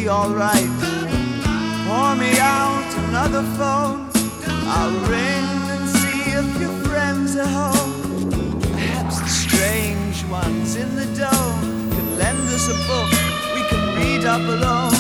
be alright. Pour me out another phone, I'll ring and see if your friends are home. Perhaps the strange ones in the dome can lend us a book we can read up alone.